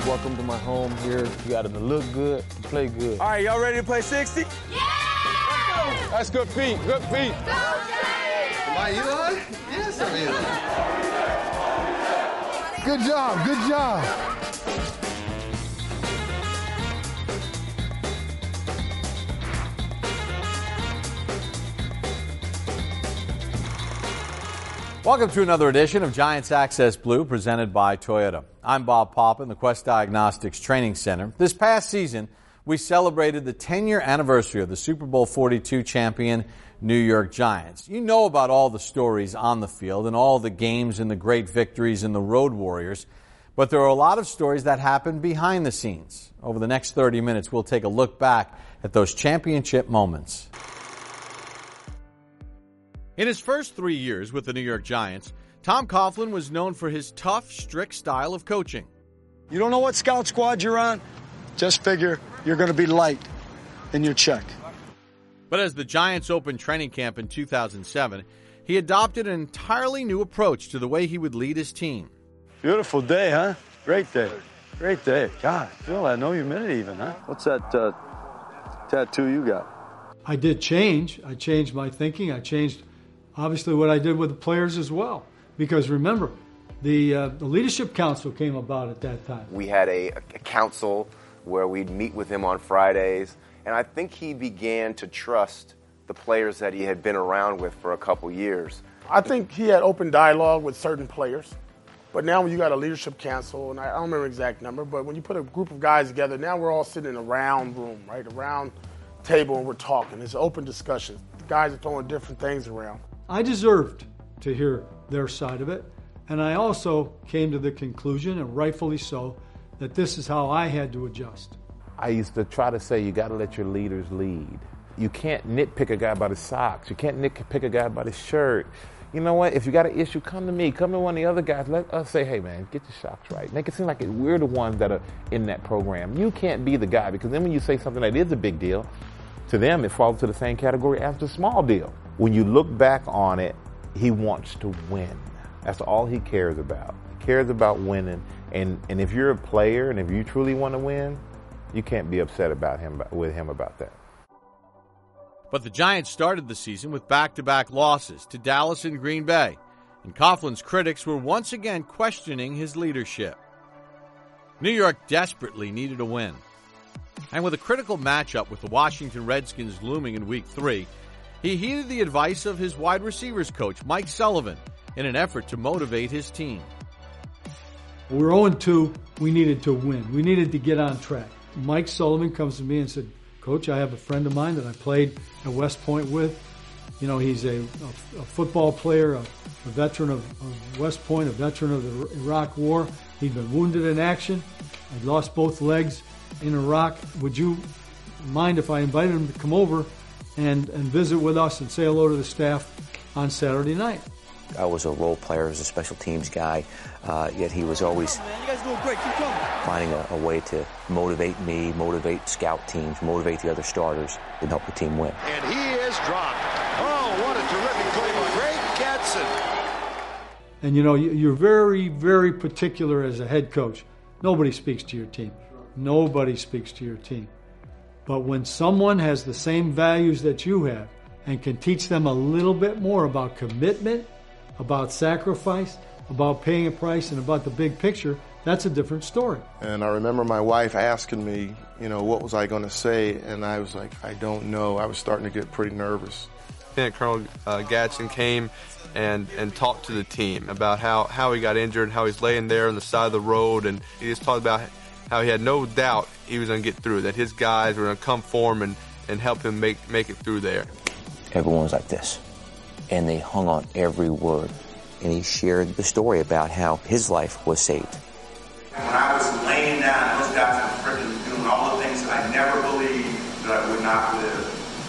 Welcome to my home here. You got to look good, play good. All right, y'all ready to play 60? Yeah! That's good feet, good feet. Go Giants! Am I Eli? Yes, I'm Eli. Good job, good job. Welcome to another edition of Giants Access Blue, presented by Toyota. I'm Bob Poppin, the Quest Diagnostics Training Center. This past season, we celebrated the 10-year anniversary of the Super Bowl 42 champion New York Giants. You know about all the stories on the field and all the games and the great victories and the road warriors, but there are a lot of stories that happen behind the scenes. Over the next 30 minutes, we'll take a look back at those championship moments. In his first 3 years with the New York Giants, Tom Coughlin was known for his tough, strict style of coaching. You don't know what scout squad you're on? Just figure you're going to be light in your check. But as the Giants opened training camp in 2007, he adopted an entirely new approach to the way he would lead his team. Beautiful day, huh? Great day. Great day. God, Phil, I no humidity even, huh? What's that tattoo you got? I did change. I changed my thinking. I changed, obviously, what I did with the players as well. Because remember, the leadership council came about at that time. We had a council where we'd meet with him on Fridays, and I think he began to trust the players that he had been around with for a couple years. I think he had open dialogue with certain players. But now when you got a leadership council, and I don't remember the exact number, but when you put a group of guys together, now we're all sitting in a round room, right? A round table, and we're talking. It's open discussion. The guys are throwing different things around. I deserved to hear their side of it, and I also came to the conclusion, and rightfully so, that this is how I had to adjust. I used to try to say you got to let your leaders lead. You can't nitpick a guy about his socks. You can't nitpick a guy about his shirt. You know what? If you got an issue, come to me. Come to one of the other guys. Let us say, hey, man, get your socks right. Make it seem like we're the ones that are in that program. You can't be the guy, because then when you say something that is a big deal, to them it falls to the same category as the small deal. When you look back on it, he wants to win. That's all he cares about. He cares about winning. And if you're a player and if you truly want to win, you can't be upset with him about that. But the Giants started the season with back-to-back losses to Dallas and Green Bay, and Coughlin's critics were once again questioning his leadership. New York desperately needed a win. And with a critical matchup with the Washington Redskins looming in Week 3, he heeded the advice of his wide receivers coach, Mike Sullivan, in an effort to motivate his team. We're 0-2. We needed to win. We needed to get on track. Mike Sullivan comes to me and said, Coach, I have a friend of mine that I played at West Point with. You know, he's a football player, a veteran of West Point, a veteran of the Iraq War. He'd been wounded in action. I'd lost both legs in Iraq. Would you mind if I invited him to come over and visit with us and say hello to the staff on Saturday night? I was a role player, as a special teams guy, yet he was always finding a way to motivate me, motivate scout teams, motivate the other starters, and help the team win. And he is dropped. Oh, what a terrific play by Greg Gadsden. And you know, you're very, very particular as a head coach. Nobody speaks to your team. Nobody speaks to your team. But when someone has the same values that you have and can teach them a little bit more about commitment, about sacrifice, about paying a price, and about the big picture, that's a different story. And I remember my wife asking me, you know, what was I going to say? And I was like, I don't know. I was starting to get pretty nervous. Lieutenant Colonel Gadsden came and talked to the team about how he got injured, how he's laying there on the side of the road, and he just talked about how he had no doubt he was going to get through, that his guys were going to come for him and help him make it through there. Everyone was like this, and they hung on every word. And he shared the story about how his life was saved. And when I was laying down, those guys were freaking doing all the things that I never believed that I would not live.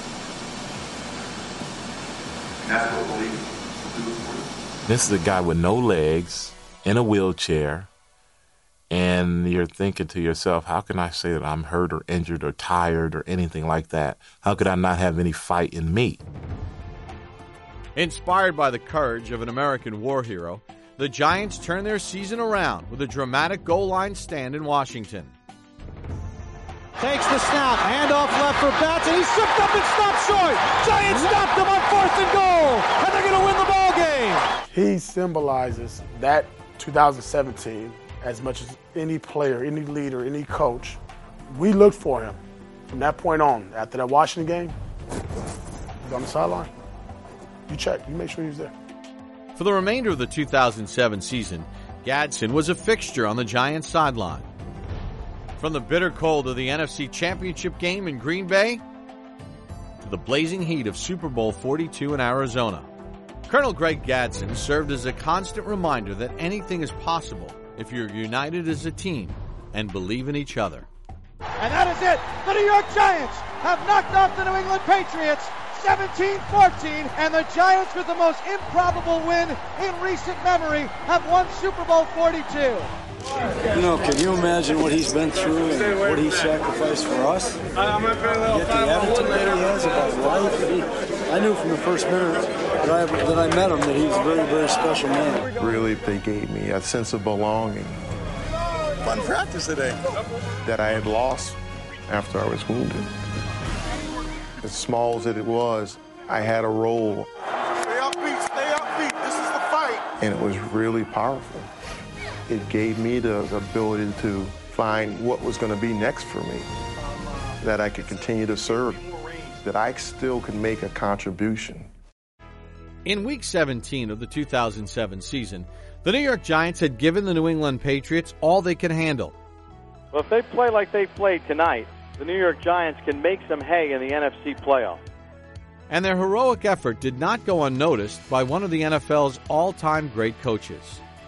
And that's what belief will do for you. This is a guy with no legs, in a wheelchair, and you're thinking to yourself, how can I say that I'm hurt or injured or tired or anything like that? How could I not have any fight in me? Inspired by the courage of an American war hero, the Giants turn their season around with a dramatic goal line stand in Washington. Takes the snap, handoff left for Batts, and he's tripped up and stopped short. Giants stopped him on 4th and goal, and they're going to win the ball game. He symbolizes that 2017 as much as any player, any leader, any coach. We looked for him from that point on. After that Washington game, he's on the sideline. You check, you make sure he's there. For the remainder of the 2007 season, Gadsden was a fixture on the Giants sideline. From the bitter cold of the NFC Championship game in Green Bay to the blazing heat of Super Bowl 42 in Arizona, Colonel Greg Gadsden served as a constant reminder that anything is possible if you're united as a team and believe in each other. And that is it. The New York Giants have knocked off the New England Patriots 17-14, and the Giants, with the most improbable win in recent memory, have won Super Bowl 42. You know, can you imagine what he's been through and what he sacrificed for us? Yet the attitude that he has about life. I knew from the first minute that I met him that he was a very, very special man. Really, they gave me a sense of belonging. Fun practice today. That I had lost after I was wounded. As small as it was, I had a role. Stay upbeat. This is the fight. And it was really powerful. It gave me the ability to find what was going to be next for me, that I could continue to serve, that I still could make a contribution. In Week 17 of the 2007 season, the New York Giants had given the New England Patriots all they could handle. Well, if they play like they played tonight, the New York Giants can make some hay in the NFC playoff. And their heroic effort did not go unnoticed by one of the NFL's all-time great coaches.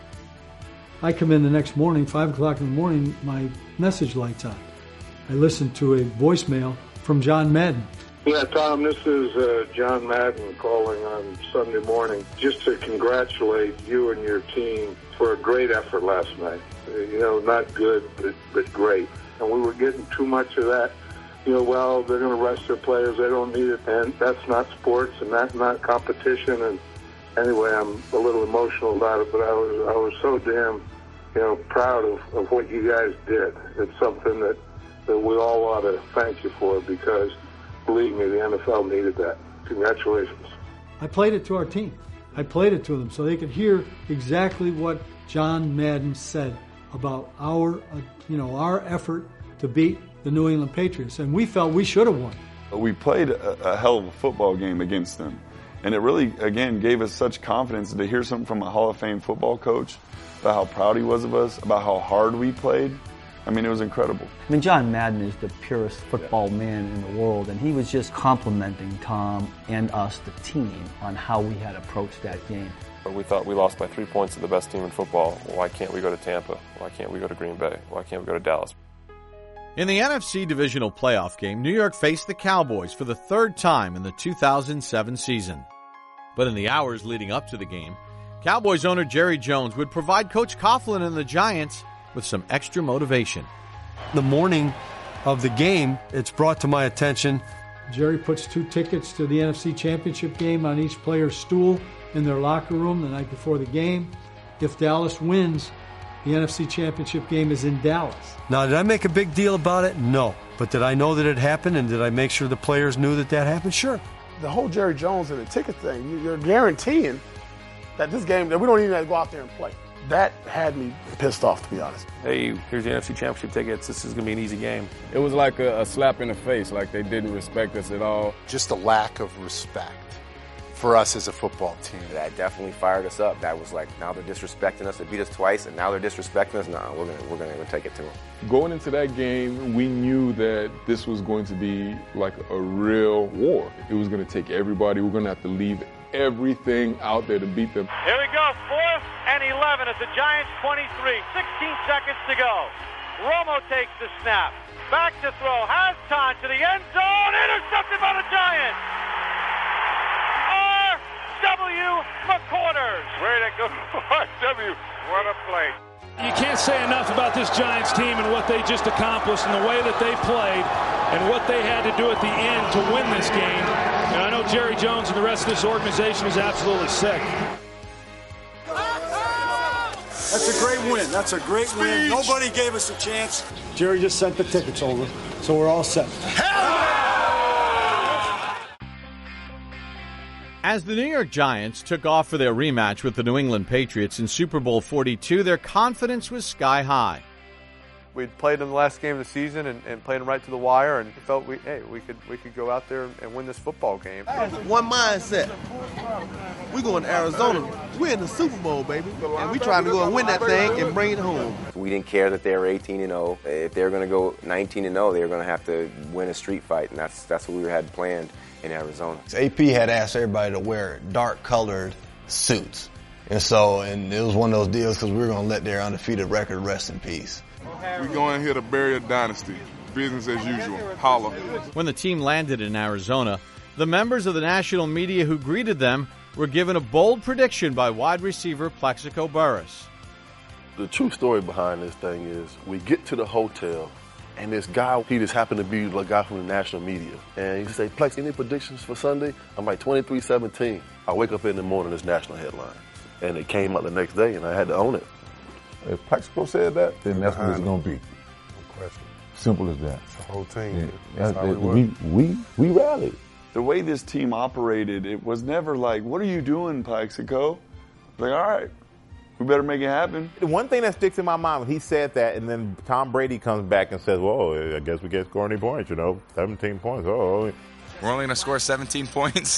I come in the next morning, 5 o'clock in the morning, my message lights on. I listen to a voicemail from John Madden. Yeah, Tom, this is John Madden calling on Sunday morning just to congratulate you and your team for a great effort last night. You know, not good, but great. And we were getting too much of that. You know, well, they're going to rest their players. They don't need it. And that's not sports, and that's not competition. And anyway, I'm a little emotional about it, but I was so damn, proud of what you guys did. It's something that we all ought to thank you for, because, believe me, the NFL needed that. Congratulations. I played it to our team. I played it to them so they could hear exactly what John Madden said about our effort to beat the New England Patriots, and we felt we should have won. We played a hell of a football game against them, and it really, again, gave us such confidence to hear something from a Hall of Fame football coach about how proud he was of us, about how hard we played. I mean, it was incredible. I mean, John Madden is the purest football man in the world, and he was just complimenting Tom and us, the team, on how we had approached that game. We thought we lost by 3 points to the best team in football. Why can't we go to Tampa? Why can't we go to Green Bay? Why can't we go to Dallas? In the NFC Divisional Playoff game, New York faced the Cowboys for the third time in the 2007 season. But in the hours leading up to the game, Cowboys owner Jerry Jones would provide Coach Coughlin and the Giants with some extra motivation. The morning of the game, it's brought to my attention. Jerry puts 2 tickets to the NFC Championship game on each player's stool in their locker room the night before the game. If Dallas wins, the NFC Championship game is in Dallas. Now, did I make a big deal about it? No. But did I know that it happened, and did I make sure the players knew that happened? Sure. The whole Jerry Jones and the ticket thing, you're guaranteeing that this game, that we don't even have to go out there and play. That had me pissed off, to be honest. Hey, here's your NFC Championship tickets. This is going to be an easy game. It was like a slap in the face, like they didn't respect us at all. Just a lack of respect for us as a football team. That definitely fired us up. That was like, now they're disrespecting us. They beat us twice, and now they're disrespecting us. No, we're gonna take it to them. Going into that game, we knew that this was going to be like a real war. It was going to take everybody. We're going to have to leave everything out there to beat them. Here we go, 4th and 11 at the Giants 23. 16 seconds to go. Romo takes the snap. Back to throw. Has time to the end zone. Intercepted by the Giants. R.W. McQuarters. Way to go, R.W. What a play. You can't say enough about this Giants team and what they just accomplished and the way that they played and what they had to do at the end to win this game. And I know Jerry Jones and the rest of this organization is absolutely sick. That's a great win. That's a great win. Nobody gave us a chance. Jerry just sent the tickets over, so we're all set. As the New York Giants took off for their rematch with the New England Patriots in Super Bowl 42, their confidence was sky high. We'd played them the last game of the season and played them right to the wire, and felt we could go out there and win this football game. One mindset. We going to Arizona. We're in the Super Bowl, baby, and we trying to go and win that thing and bring it home. We didn't care that they were 18-0. If they were going to go 19-0, they were going to have to win a street fight, and that's what we had planned in Arizona. AP had asked everybody to wear dark-colored suits, and it was one of those deals because we were going to let their undefeated record rest in peace. We're going here to bury a dynasty. Business as usual. Holla. When the team landed in Arizona, the members of the national media who greeted them were given a bold prediction by wide receiver Plaxico Burress. The true story behind this thing is we get to the hotel, and this guy, he just happened to be the guy from the national media. And he said, Plex, any predictions for Sunday? I'm like, 23-17. I wake up in the morning, this national headline. And it came out the next day, and I had to own it. If Plaxico said that, then that's what it's going to be. No question. Simple as that. It's the whole team. Yeah. That's how we rallied. The way this team operated, it was never like, what are you doing, Plaxico? Like, all right, we better make it happen. The one thing that sticks in my mind when he said that, and then Tom Brady comes back and says, well, I guess we can't score any points, 17 points. Oh. We're only going to score 17 points?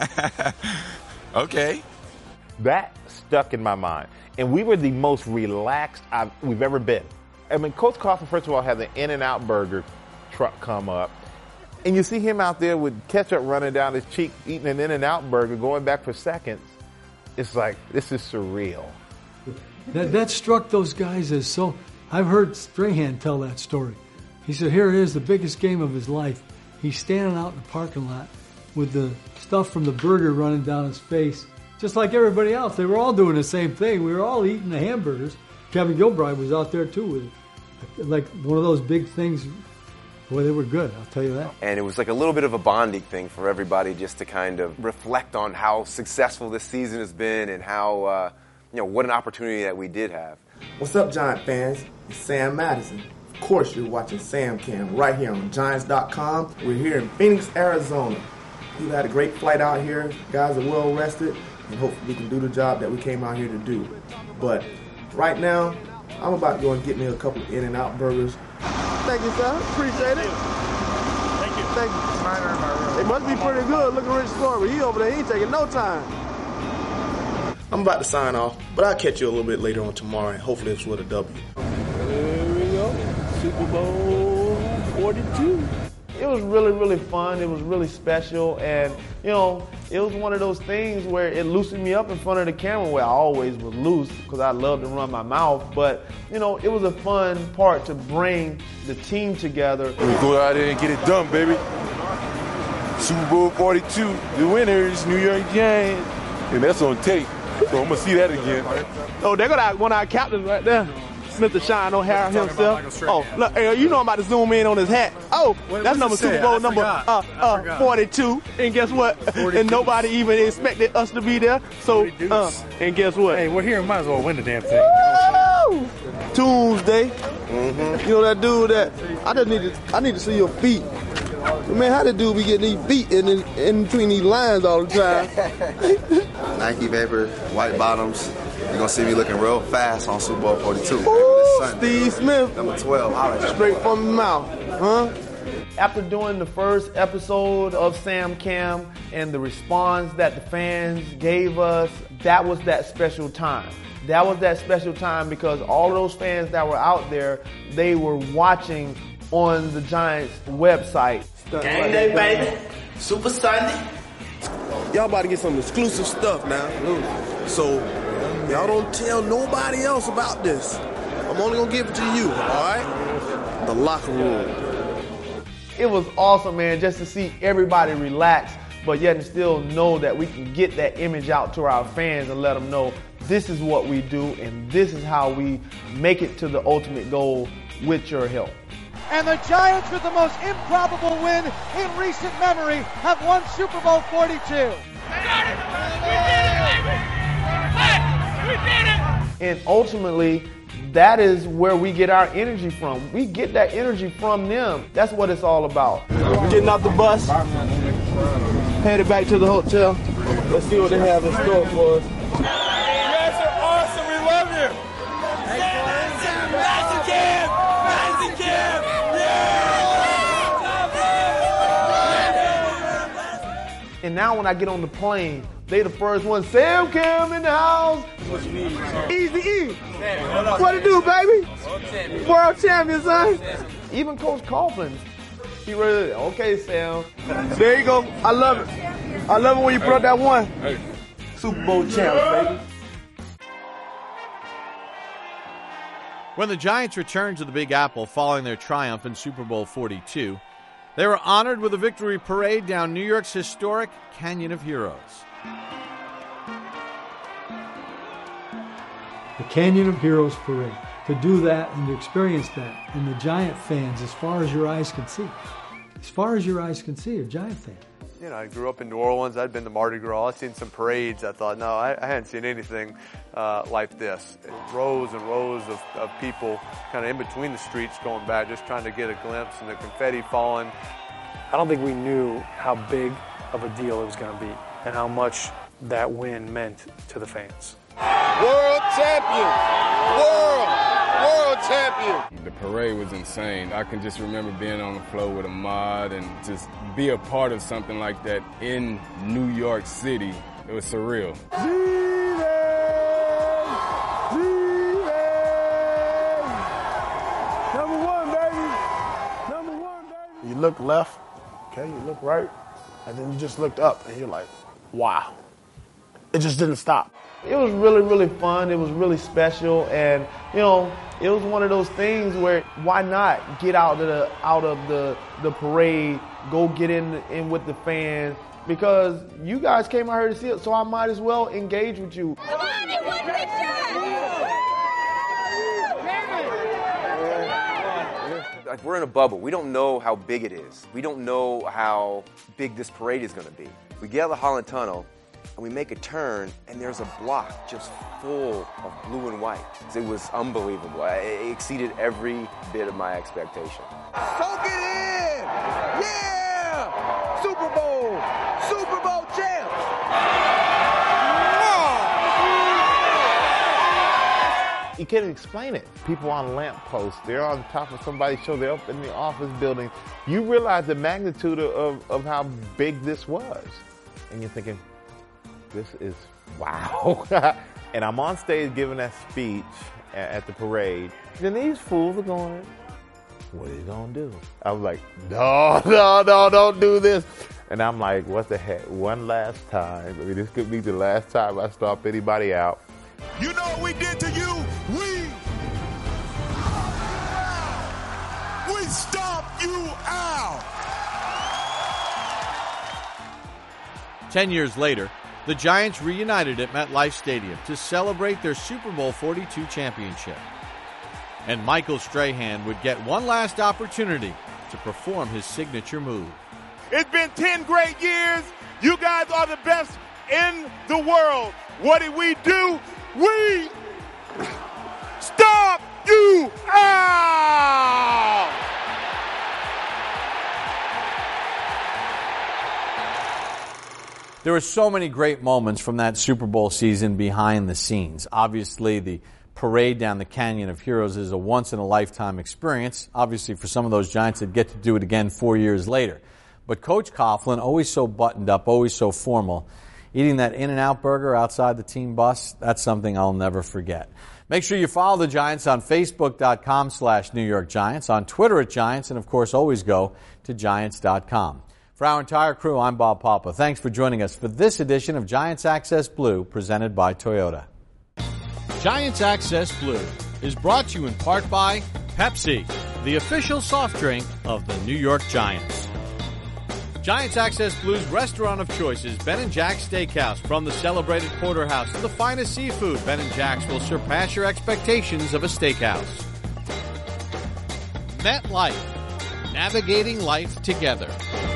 Okay. That stuck in my mind. And we were the most relaxed we've ever been. I mean, Coach Coughlin, first of all, had the In-N-Out Burger truck come up. And you see him out there with ketchup running down his cheek, eating an In-N-Out Burger, going back for seconds. It's like, this is surreal. That struck those guys as so... I've heard Strahan tell that story. He said, here it is, the biggest game of his life. He's standing out in the parking lot with the stuff from the burger running down his face. Just like everybody else. They were all doing the same thing. We were all eating the hamburgers. Kevin Gilbride was out there too with like one of those big things. Boy, they were good, I'll tell you that. And it was like a little bit of a bonding thing for everybody just to kind of reflect on how successful this season has been and how, what an opportunity that we did have. What's up, Giant fans? It's Sam Madison. Of course, you're watching Sam Cam right here on Giants.com. We're here in Phoenix, Arizona. We've had a great flight out here. Guys are well rested, and hopefully we can do the job that we came out here to do. But right now, I'm about to go and get me a couple of In-N-Out burgers. Thank you, sir. Appreciate it. Thank you. Thank you. It must be pretty good. Look at Rich Scorby. He over there. He ain't taking no time. I'm about to sign off, but I'll catch you a little bit later on tomorrow, and hopefully it's with a W. There we go. Super Bowl 42. It was really, really fun. It was really special. And, it was one of those things where it loosened me up in front of the camera where I always was loose because I love to run my mouth. But, it was a fun part to bring the team together. We go out there and get it done, baby. Super Bowl 42, the winners, New York Giants. And that's on tape. So I'm going to see that again. Oh, there got one of our captains right there. Mr. Sean O'Hara himself. Oh, look, I'm about to zoom in on his hat. Oh, that's number Super Bowl number 42. And guess what? 42. And nobody even expected us to be there. So, and guess what? Hey, we're here. Might as well win the damn thing. Woo! Tuesday. Mm-hmm. You know that dude that I need to see your feet. Man, how did dude be getting these feet in between these lines all the time? Nike Vapor, white bottoms. You're going to see me looking real fast on Super Bowl 42. Ooh, Steve Smith. Number 12. Straight from the mouth. Huh? After doing the first episode of Sam Cam and the response that the fans gave us, that was that special time. That was that special time because all of those fans that were out there, they were watching on the Giants website. Game day, baby. Super Sunday. Y'all about to get some exclusive stuff now. So, y'all don't tell nobody else about this. I'm only going to give it to you, all right? The locker room. It was awesome, man, just to see everybody relax, but yet and still know that we can get that image out to our fans and let them know this is what we do and this is how we make it to the ultimate goal with your help. And the Giants, with the most improbable win in recent memory, have won Super Bowl 42. We did it, baby! We did it! And ultimately, that is where we get our energy from. We get that energy from them. That's what it's all about. We're getting off the bus, headed back to the hotel. Let's see what they have in store for us. You guys are awesome. We love you. And now when I get on the plane, they the first one. Sam Cam in the house. Easy E. What it do, baby? World champion, son. Even Coach Coughlin, he really, okay, Sam. There you go. I love it. I love it when you put up that one. Super Bowl champs, baby. When the Giants returned to the Big Apple following their triumph in Super Bowl 42, they were honored with a victory parade down New York's historic Canyon of Heroes. The Canyon of Heroes parade. To do that and to experience that, and the Giant fans, as far as your eyes can see. As far as your eyes can see, a Giant fan. You know, I grew up in New Orleans. I'd been to Mardi Gras. I'd seen some parades. I thought, no, I hadn't seen anything like this. Rows and rows of people kind of in between the streets going back, just trying to get a glimpse, and the confetti falling. I don't think we knew how big of a deal it was going to be and how much that win meant to the fans. World champion! World champion! The parade was insane. I can just remember being on the floor with Ahmad and just be a part of something like that in New York City. It was surreal. Number one, baby. Number one, baby. You look left, okay, you look right, and then you just looked up and you're like, wow. It just didn't stop. It was really, really fun. It was really special, and you know, it was one of those things where why not get out of the parade, go get in with the fans, because you guys came out here to see it, so I might as well engage with you. Come on, make one picture! Like, we're in a bubble. We don't know how big it is. We don't know how big this parade is going to be. We get out of the Holland Tunnel, and we make a turn, and there's a block just full of blue and white. It was unbelievable. It exceeded every bit of my expectation. Soak it in! Yeah! Super Bowl champs! You can't explain it. People on lampposts, they're on top of somebody's show, they're up in the office building. You realize the magnitude of how big this was. And you're thinking, this is wow. And I'm on stage giving that speech at the parade. And these fools are going, what are you gonna do? I was like, no, don't do this. And I'm like, what the heck? One last time. I mean, this could be the last time I stomp anybody out. You know what we did to you? We stomped you out. 10 years later, the Giants reunited at MetLife Stadium to celebrate their Super Bowl 42 championship. And Michael Strahan would get one last opportunity to perform his signature move. It's been 10 great years. You guys are the best in the world. What did we do? We stomp you out! There were so many great moments from that Super Bowl season behind the scenes. Obviously, the parade down the Canyon of Heroes is a once-in-a-lifetime experience. Obviously, for some of those Giants that get to do it again 4 years later. But Coach Coughlin, always so buttoned up, always so formal, eating that In-N-Out burger outside the team bus, that's something I'll never forget. Make sure you follow the Giants on Facebook.com/New York Giants, on Twitter at Giants, and of course always go to Giants.com. For our entire crew, I'm Bob Papa. Thanks for joining us for this edition of Giants Access Blue, presented by Toyota. Giants Access Blue is brought to you in part by Pepsi, the official soft drink of the New York Giants. Giants Access Blue's restaurant of choice is Ben & Jack's Steakhouse. From the celebrated porterhouse to the finest seafood, Ben & Jack's will surpass your expectations of a steakhouse. MetLife, navigating life together.